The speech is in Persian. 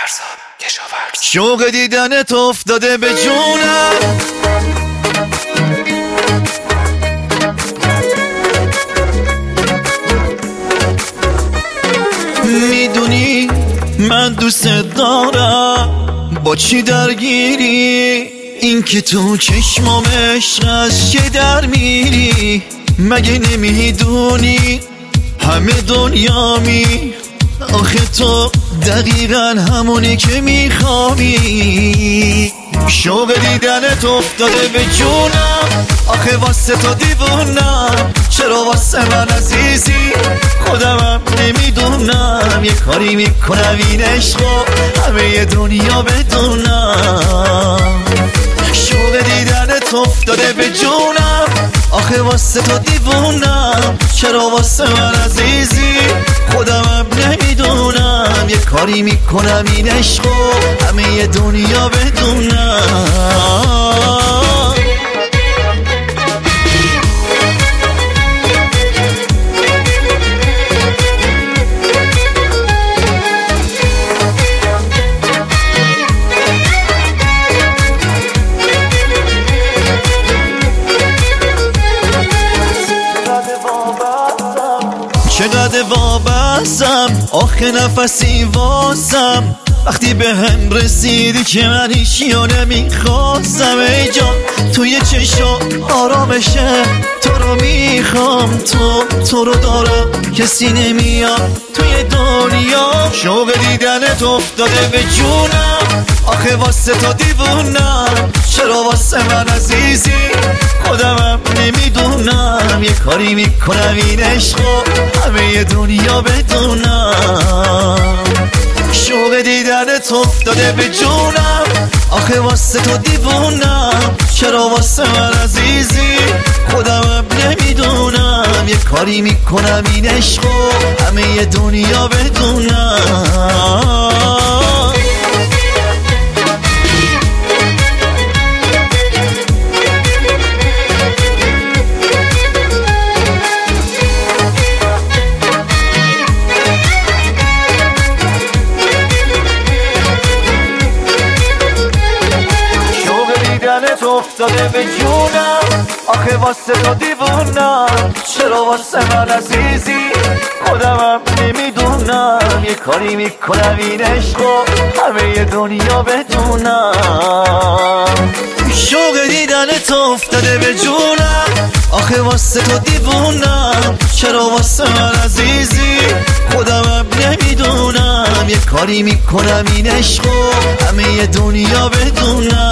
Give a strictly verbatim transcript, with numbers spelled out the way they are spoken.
کشاورز شوق دیدنت افتاده به جونم، میدونی من دوست دارم، با چی درگیری؟ این که تو چشمام عشق از چه در میری؟ مگه نمیدونی همه دنیامی؟ آخه تو دقیقا همونی که میخوامی. شوق دیدنت افتاده به جونم، آخه واسه تو دیوونم، چرا واسه من عزیزی؟ خودمم نمیدونم، یه کاری میکنم این عشقو همه دنیا بدونم. شوق دیدنت افتاده به جونم، آخه واسه تو دیوونم، چرا واسه من عزیزی؟ خودمم نمیدونم، یه کاری میکنم این عشقو همه دنیا بدونم. چقدر وابستم، آخه نفسی واسم، وقتی به هم رسیدی که من هیچیو نمیخواستم. ای جان توی چشم آرامشه، تو رو میخوام، تو تو رو دارم، کسی نمیاد توی دنیا. شوق دیدنت افتاده به جونم، آخه واسه تو دیوونم، چرا واسه من عزیزی؟ خودمم نمیدونم، یه کاری میکنم این عشقو همه دنیا بدونم. شوق دیدنت افتاده به جونم، آخه واسه تو دیوونم، چرا واسه من عزیزی؟ خودمم نمیدونم، یه کاری میکنم این عشقو همه دنیا بدونم. افتاده به جونم، آخه واسه تو دیوونم، چرا واسه من عزیزی؟ خودمم نمیدونم، یه کاری میکنم این عشقو همه دنیا بدونم. شوق دیدنت افتاده به جونم، آخه واسه تو دیوونم، چرا واسه من عزیزی؟ خودمم نمیدونم، یه کاری میکنم این عشقو همه دنیا بدونم.